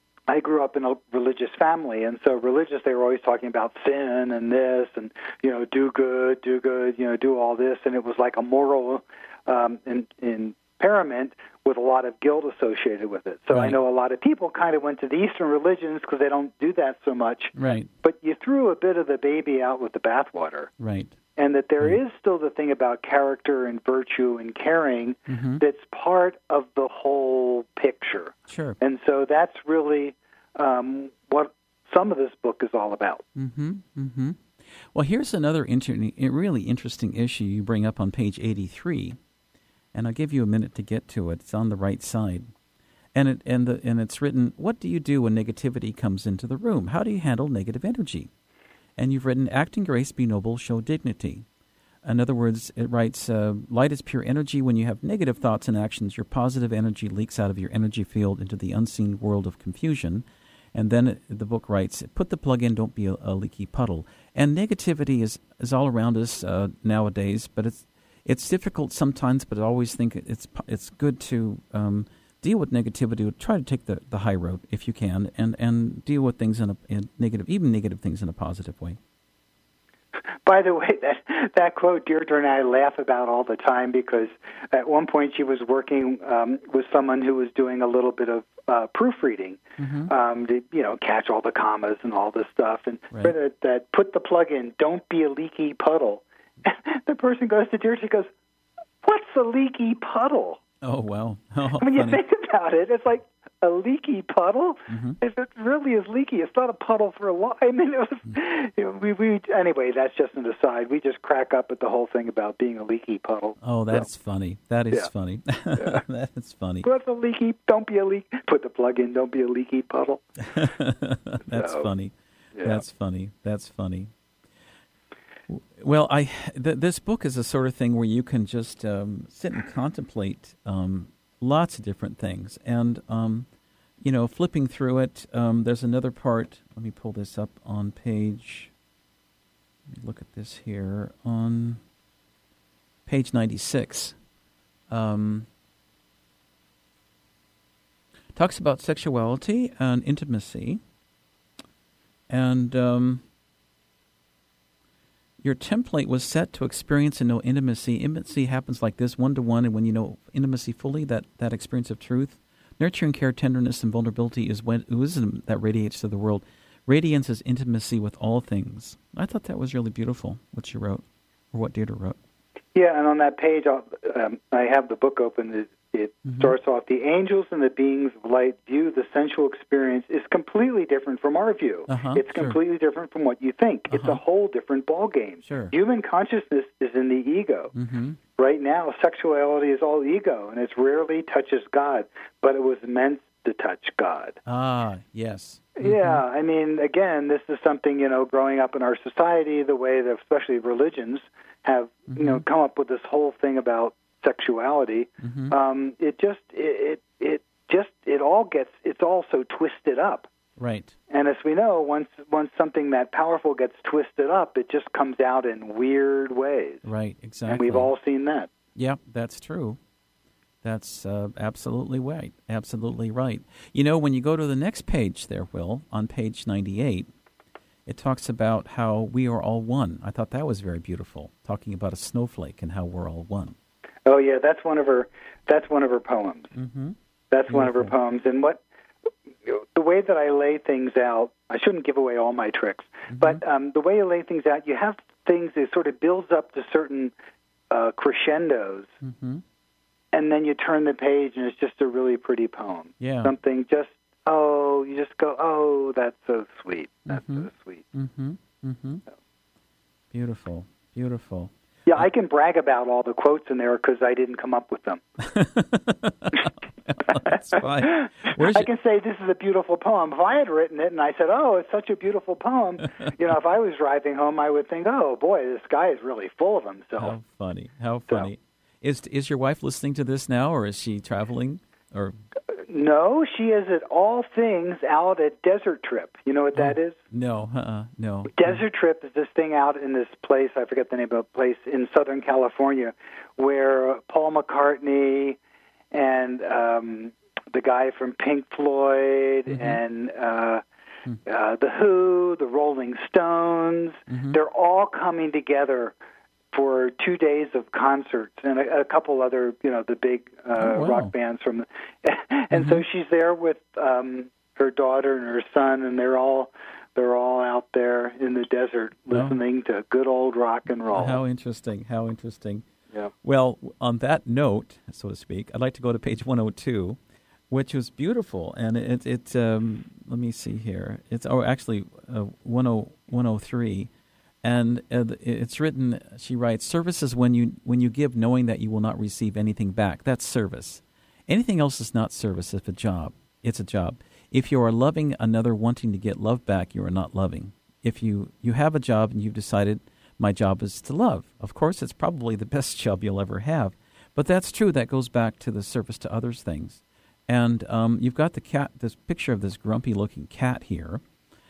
I grew up in a religious family, and so religious, they were always talking about sin and this and, you know, do good, do good, you know, do all this, and it was like a moral um, in, impairment with a lot of guilt associated with it. So right. I know a lot of people kind of went to the Eastern religions because they don't do that so much. Right. But you threw a bit of the baby out with the bathwater. Right. And that there right. is still the thing about character and virtue and caring mm-hmm. that's part of the whole picture. Sure. And so that's really um, what some of this book is all about. Mm-hmm. Mm-hmm. Well, here's another inter- really interesting issue you bring up on page eighty-three, and I'll give you a minute to get to it. It's on the right side. And it and the and it's written, "What do you do when negativity comes into the room? How do you handle negative energy?" And you've written, "Act in grace, be noble, show dignity." In other words, it writes, uh, light is pure energy. When you have negative thoughts and actions, your positive energy leaks out of your energy field into the unseen world of confusion. And then the book writes, put the plug in, don't be a, a leaky puddle. And negativity is, is all around us uh, nowadays, but it's it's difficult sometimes, but I always think it's it's good to um, deal with negativity. Try to take the, the high road if you can, and, and deal with things in a in negative, even negative things in a positive way. By the way, that that quote Deirdre and I laugh about all the time because at one point she was working um, with someone who was doing a little bit of uh, proofreading mm-hmm. um, to you know catch all the commas and all this stuff, and right. that, that put the plug in, don't be a leaky puddle. The person goes to Deirdre, she goes, "What's a leaky puddle?" Oh wow! Oh, when funny. you think about it, it's like. A leaky puddle? Mm-hmm. If it really is leaky, it's not a puddle for a while. I mean, it was. Mm-hmm. You know, we, we anyway. That's just an aside. We just crack up at the whole thing about being a leaky puddle. Oh, that's so, funny. That is yeah. funny. Yeah. That is funny. What's a leaky? Don't be a leak. Put the plug in. Don't be a leaky puddle. That's so, funny. Yeah. That's funny. That's funny. Well, I th- this book is a sort of thing where you can just um, sit and contemplate. Um, Lots of different things. And, um, you know, flipping through it, um, there's another part. Let me pull this up on page, let me look at this here, on page ninety-six. Um, talks about sexuality and intimacy. And um, your template was set to experience and know intimacy. Intimacy happens like this, one-to-one, and when you know intimacy fully, that, that experience of truth, nurturing care, tenderness, and vulnerability is wisdom that radiates to the world. Radiance is intimacy with all things. I thought that was really beautiful, what you wrote, or what Deirdre wrote. Yeah, and on that page, I'll, um, I have the book open. It, it mm-hmm. starts off, the angels and the beings of light view the sensual experience is completely different from our view. Uh-huh, it's sure. completely different from what you think. Uh-huh. It's a whole different ballgame. Sure. Human consciousness is in the ego. Mm-hmm. Right now, sexuality is all ego, and it rarely touches God, but it was meant to touch God. Ah, yes. Mm-hmm. Yeah, I mean, again, this is something, you know, growing up in our society, the way that especially religions have, mm-hmm. you know, come up with this whole thing about sexuality. Mm-hmm. Um, it just, it, it, it just, it all gets, it's all so twisted up. Right. And as we know, once once something that powerful gets twisted up, it just comes out in weird ways. Right, exactly. And we've all seen that. Yep, that's true. That's uh, absolutely right. Absolutely right. You know, when you go to the next page there, Will, on page ninety-eight, it talks about how we are all one. I thought that was very beautiful, talking about a snowflake and how we're all one. Oh yeah, that's one of her. That's one of her poems. Mm-hmm. That's Beautiful. one of her poems. And what the way that I lay things out, I shouldn't give away all my tricks, mm-hmm. but um, the way you lay things out, you have things that sort of builds up to certain uh, crescendos, mm-hmm. and then you turn the page, and it's just a really pretty poem. Yeah, something just oh, you just go, oh, that's so sweet. That's mm-hmm. so sweet. Mm-hmm. Mm-hmm. So. Beautiful, beautiful. Yeah, I can brag about all the quotes in there because I didn't come up with them. Well, that's fine. Where's I your... can say this is a beautiful poem. If I had written it and I said, oh, it's such a beautiful poem, you know, if I was driving home, I would think, oh, boy, this guy is really full of himself. How funny. How funny. So, is is your wife listening to this now, or is she traveling? Or No, she is at All Things out at Desert Trip. You know what that is? No, uh-uh, no. Desert Trip is this thing out in this place, I forget the name of the place, in Southern California, where Paul McCartney and um, the guy from Pink Floyd mm-hmm. and uh, mm-hmm. uh, The Who, the Rolling Stones, mm-hmm. they're all coming together for two days of concerts and a, a couple other, you know, the big uh, oh, wow. rock bands from the... and mm-hmm. so she's there with um, her daughter and her son, and they're all they're all out there in the desert listening oh. to good old rock and roll. How interesting, how interesting. Yeah. Well, on that note, so to speak, I'd like to go to page one oh two, which was beautiful. And it, it um, let me see here. It's oh, actually uh, one oh three. And uh, it's written, she writes, service is when you, when you give knowing that you will not receive anything back. That's service. Anything else is not service. It's a job. It's a job. If you are loving another wanting to get love back, you are not loving. If you, you have a job and you've decided, my job is to love. Of course, it's probably the best job you'll ever have. But that's true. That goes back to the service to others things. And um, you've got the cat, this picture of this grumpy-looking cat here.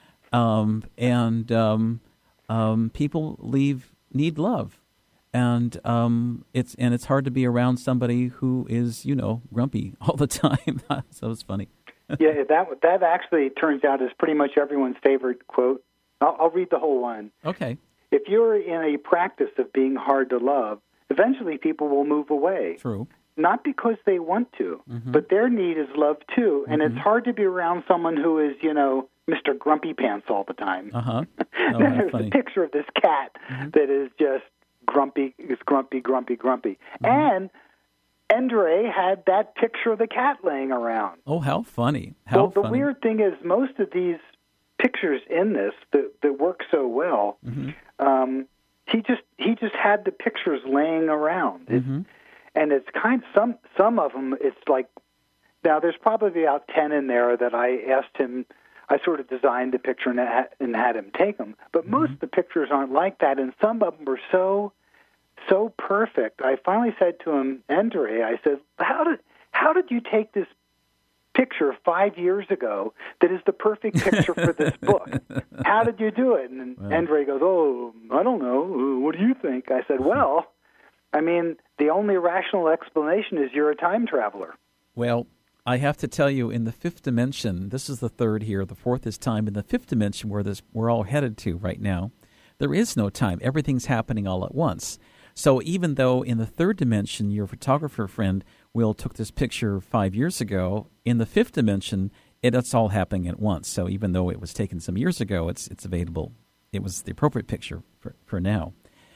Um, and um, um, people leave need love. And um, it's and it's hard to be around somebody who is, you know, grumpy all the time. So it's funny. Yeah, that that actually turns out is pretty much everyone's favorite quote. I'll, I'll read the whole one. Okay. If you're in a practice of being hard to love, eventually people will move away. True. Not because they want to, mm-hmm. but their need is love too. And mm-hmm. it's hard to be around someone who is, you know, Mister Grumpy Pants all the time. Uh-huh. Oh, There's funny. a picture of this cat mm-hmm. that is just grumpy, is grumpy, grumpy, grumpy. Mm-hmm. And Endre had that picture of the cat laying around. Oh, how funny. How well, the funny. weird thing is most of these pictures in this that, that work so well, mm-hmm. um, he just he just had the pictures laying around. Mm-hmm. It's, and it's kind some some of them, it's like, now there's probably about ten in there that I asked him, I sort of designed the picture and had, and had him take them. But mm-hmm. most of the pictures aren't like that, and some of them were so so perfect. I finally said to him, Endre, I said, how did how did you take this picture five years ago that is the perfect picture for this book? How did you do it? And wow. Endre goes, oh, I don't know. What do you think? I said, well, I mean, the only rational explanation is you're a time traveler. Well, I have to tell you, in the fifth dimension, this is the third here, the fourth is time. In the fifth dimension, where this we're all headed to right now, there is no time. Everything's happening all at once. So even though in the third dimension, your photographer friend, Will, took this picture five years ago, in the fifth dimension, it, it's all happening at once. So even though it was taken some years ago, it's it's available. It was the appropriate picture for, for now,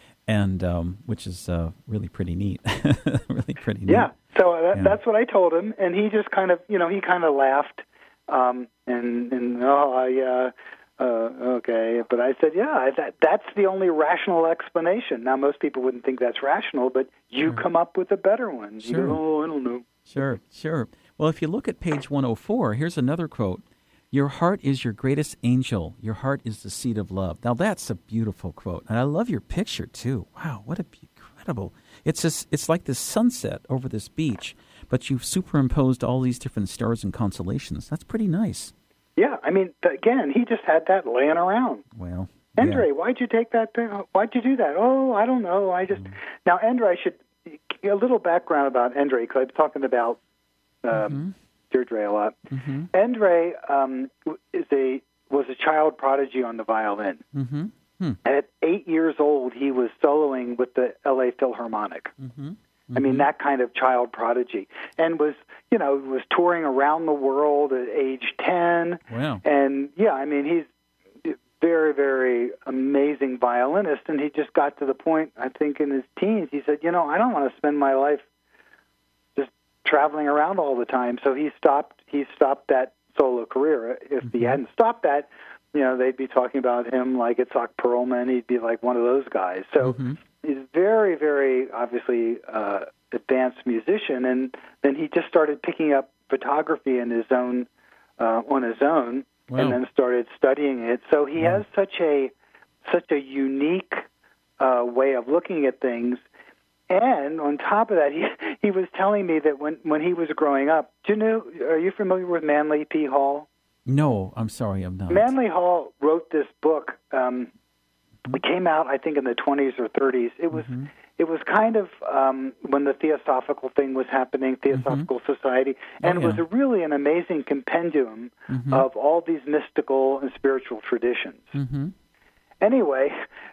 and um, which is uh, really pretty neat. really pretty neat. Yeah, so that, yeah. that's what I told him, and he just kind of, you know, he kind of laughed, um, and, and, oh, I... Uh, Uh, okay, but I said, yeah, that that's the only rational explanation. Now, most people wouldn't think that's rational, but you sure. come up with a better one. Sure. You go, oh, I don't know. Sure, sure. Well, if you look at page one oh four, here's another quote. Your heart is your greatest angel. Your heart is the seat of love. Now, that's a beautiful quote, and I love your picture, too. Wow, what a incredible. It's just, it's like this sunset over this beach, but you've superimposed all these different stars and constellations. That's pretty nice. Yeah, I mean, again, he just had that laying around. Well, Endre, yeah. why'd you take that? Why'd you do that? Oh, I don't know. I just mm. now, Endre, I should a little background about Endre because I'm talking about um, mm-hmm. Deirdre a lot. Mm-hmm. Endre um, is a was a child prodigy on the violin. Mm-hmm. Hmm. At eight years old, he was soloing with the L A Philharmonic. Mm-hmm. I mean, that kind of child prodigy. And was, you know, was touring around the world at age ten. Wow. And, yeah, I mean, he's a very, very amazing violinist. And he just got to the point, I think, in his teens, he said, you know, I don't want to spend my life just traveling around all the time. So he stopped, he stopped that solo career. If mm-hmm. he hadn't stopped that, you know, they'd be talking about him like Itzhak Perlman. He'd be like one of those guys. So... Mm-hmm. He's very, very obviously uh, advanced musician, and then he just started picking up photography in his own uh, on his own, wow. and then started studying it. So he wow. has such a such a unique uh, way of looking at things. And on top of that, he he was telling me that when, when he was growing up, do you know? Are you familiar with Manly P. Hall? No, I'm sorry, I'm not. Manly Hall wrote this book. Um, It came out, I think, in the twenties or thirties. It was, mm-hmm. it was kind of um, when the Theosophical thing was happening, Theosophical mm-hmm. Society, and oh, yeah. it was a really an amazing compendium mm-hmm. of all these mystical and spiritual traditions. Mm-hmm. Anyway,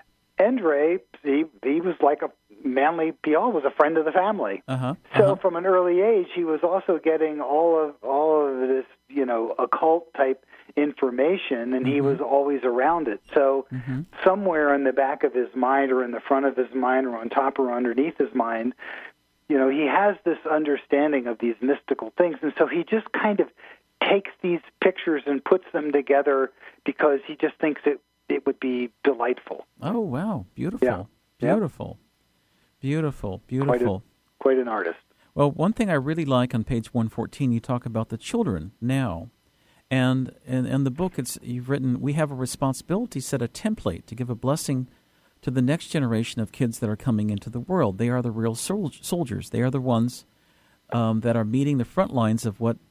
Endre, he he was like a Manly P. Hall was a friend of the family. Uh-huh. So uh-huh. from an early age, he was also getting all of all of this, you know, occult type information, and mm-hmm. he was always around it. So mm-hmm. somewhere in the back of his mind or in the front of his mind or on top or underneath his mind, you know, he has this understanding of these mystical things. And so he just kind of takes these pictures and puts them together because he just thinks it, it would be delightful. Oh, wow. Beautiful. Yeah. Beautiful. Yep. Beautiful. Beautiful. Quite, a, quite an artist. Well, one thing I really like on page one fourteen, you talk about the children now. And in, in the book, it's you've written, we have a responsibility, set a template to give a blessing to the next generation of kids that are coming into the world. They are the real sol- soldiers. They are the ones um, that are meeting the front lines of what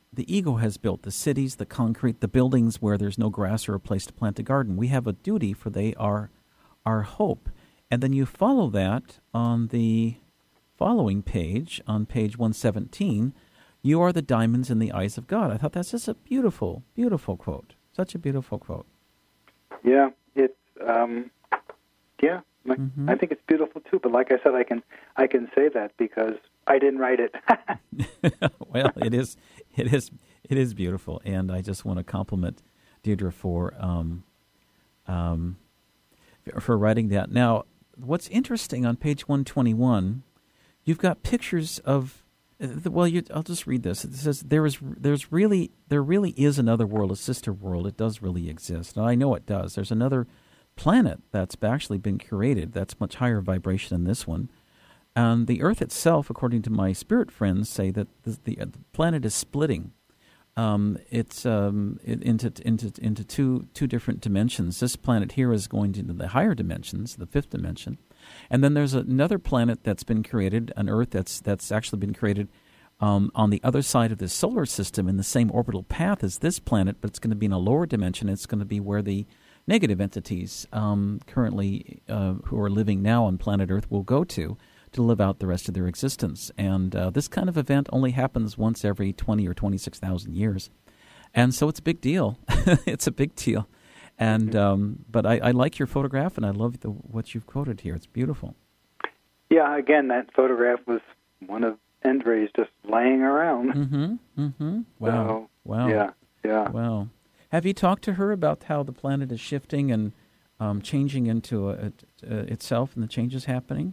the ego has built the cities, the concrete, the buildings where there's no grass or a place to plant a garden. We have a duty, for they are our hope. And then you follow that on the following page, on page one seventeen, you are the diamonds in the eyes of God. I thought that's just a beautiful, beautiful quote. Such a beautiful quote. Yeah, it's, um, yeah, mm-hmm. I think it's beautiful too. But like I said, I can I can say that because I didn't write it. Well, it is, it is, it is beautiful, and I just want to compliment Deirdre for um, um, for writing that. Now, what's interesting on page one twenty-one, you've got pictures of. Well, you, I'll just read this. It says there is, there's really, there really is another world, a sister world. It does really exist, and I know it does. There's another planet that's actually been created that's much higher vibration than this one. And the Earth itself, according to my spirit friends, say that the, the, the planet is splitting. Um, it's um, it, into into into two two different dimensions. This planet here is going into the higher dimensions, the fifth dimension. And then there's another planet that's been created, an Earth that's that's actually been created um, on the other side of the solar system in the same orbital path as this planet, but it's going to be in a lower dimension. It's going to be where the negative entities um, currently uh, who are living now on planet Earth will go to to live out the rest of their existence. And uh, this kind of event only happens once every twenty or twenty-six thousand years. And so it's a big deal. It's a big deal. And um, but I, I like your photograph, and I love the, what you've quoted here. It's beautiful. Yeah, again, that photograph was one of Andre's just laying around. Mm-hmm. Mm-hmm. Wow. So, wow. Yeah. Yeah. Wow. Have you talked to her about how the planet is shifting and um, changing into a, a, a, itself, and the changes happening?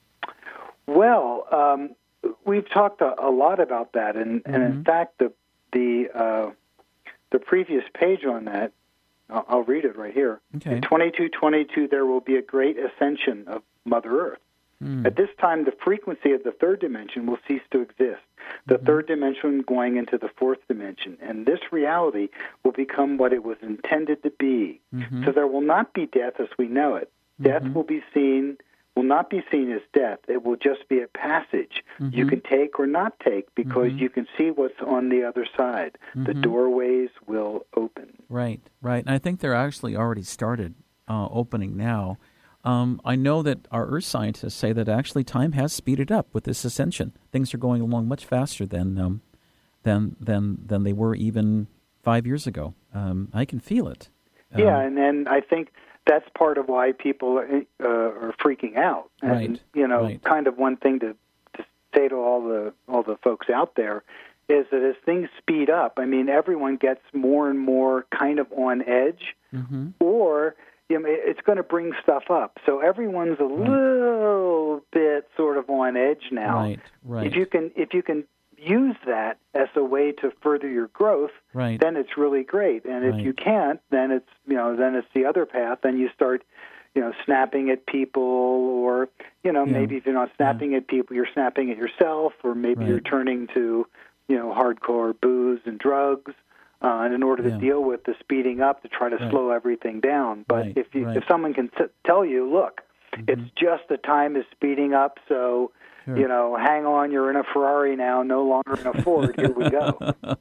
Well, um, we've talked a, a lot about that, and, mm-hmm. and in fact, the the uh, the previous page on that. I'll read it right here. Okay. In twenty-two twenty-two, there will be a great ascension of Mother Earth. Mm. At this time, the frequency of the third dimension will cease to exist. The mm-hmm. third dimension going into the fourth dimension. And this reality will become what it was intended to be. Mm-hmm. So there will not be death as we know it. Death mm-hmm. will be seen, will not be seen as death. It will just be a passage mm-hmm. you can take or not take because mm-hmm. you can see what's on the other side. Mm-hmm. The doorways will open. Right, right. And I think they're actually already started uh, opening now. Um, I know that our Earth scientists say that actually time has speeded up with this ascension. Things are going along much faster than um, than than than they were even five years ago. Um, I can feel it. Um, yeah, and then I think that's part of why people uh, are freaking out. And, right. you know, right. kind of one thing to, to say to all the all the folks out there is that as things speed up, I mean, everyone gets more and more kind of on edge, mm-hmm. or you know, it's going to bring stuff up. So everyone's a right. little bit sort of on edge now. Right, right. If you can, if you can use that as a way to further your growth, right. then it's really great. And if right. you can't, then it's you know, then it's the other path. Then you start, you know, snapping at people, or you know, yeah. maybe if you're not snapping yeah. at people, you're snapping at yourself, or maybe right. you're turning to, you know, hardcore booze and drugs, uh, and in order to yeah. deal with the speeding up, to try to right. slow everything down. But right. if you, right. if someone can t- tell you, look, mm-hmm. it's just the time is speeding up, so sure. you know, hang on, you're in a Ferrari now, no longer in a Ford. Here we go.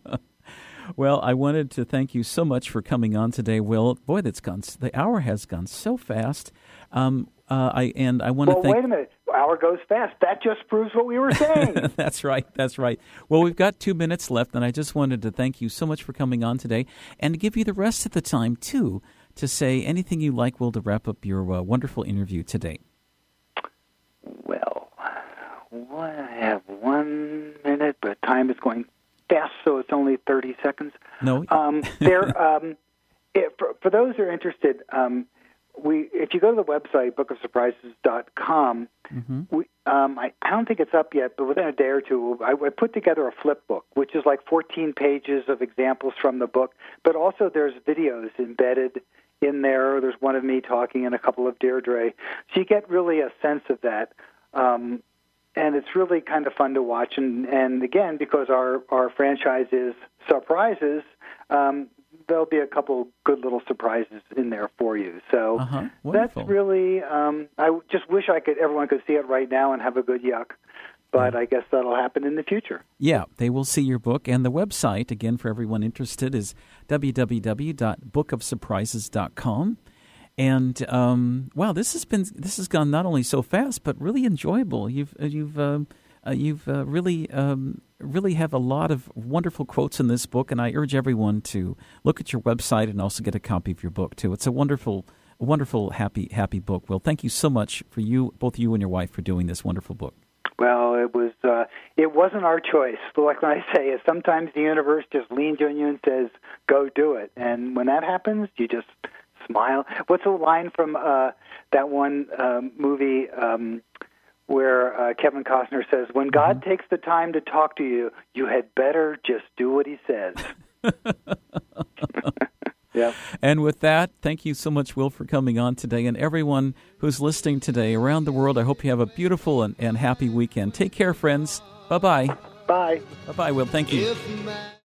Well, I wanted to thank you so much for coming on today, Will. Boy, that's gone. The hour has gone so fast. Um, uh, I and I want well, to thank. Well, wait a minute. Hour goes fast. That just proves what we were saying. That's right. That's right. Well, we've got two minutes left, and I just wanted to thank you so much for coming on today, and to give you the rest of the time too to say anything you like, Will, to wrap up your uh, wonderful interview today. Well, I have one minute, but time is going fast, so it's only thirty seconds. No. Um, there, um, it, for, for those who are interested, um, we if you go to the website book of surprises dot com, mm-hmm. we, um, I, I don't think it's up yet, but within a day or two, I, I put together a flip book, which is like fourteen pages of examples from the book, but also there's videos embedded in there. There's one of me talking and a couple of Deirdre. So you get really a sense of that. Um, And it's really kind of fun to watch. And, and again, because our, our franchise is surprises, um, there'll be a couple good little surprises in there for you. So uh-huh. that's really, um, I just wish I could, everyone could see it right now and have a good yuck. but I guess that'll happen in the future. Yeah, they will see your book. And the website, again, for everyone interested, is w w w dot book of surprises dot com. And um, wow, this has been this has gone not only so fast, but really enjoyable. You've you've um, uh, you've uh, really um, really have a lot of wonderful quotes in this book, and I urge everyone to look at your website and also get a copy of your book too. It's a wonderful, wonderful, happy, happy book. Well, thank you so much for you, both you and your wife, for doing this wonderful book. Well, it was uh, it wasn't our choice. Like when I say, sometimes the universe just leans on you and says, "Go do it," and when that happens, you just smile. What's a line from uh, that one um, movie um, where uh, Kevin Costner says, "When God mm-hmm. takes the time to talk to you, you had better just do what he says." Yeah. And with that, thank you so much, Will, for coming on today. And everyone who's listening today around the world, I hope you have a beautiful and, and happy weekend. Take care, friends. Bye-bye. Bye. Bye-bye, Will. Thank you.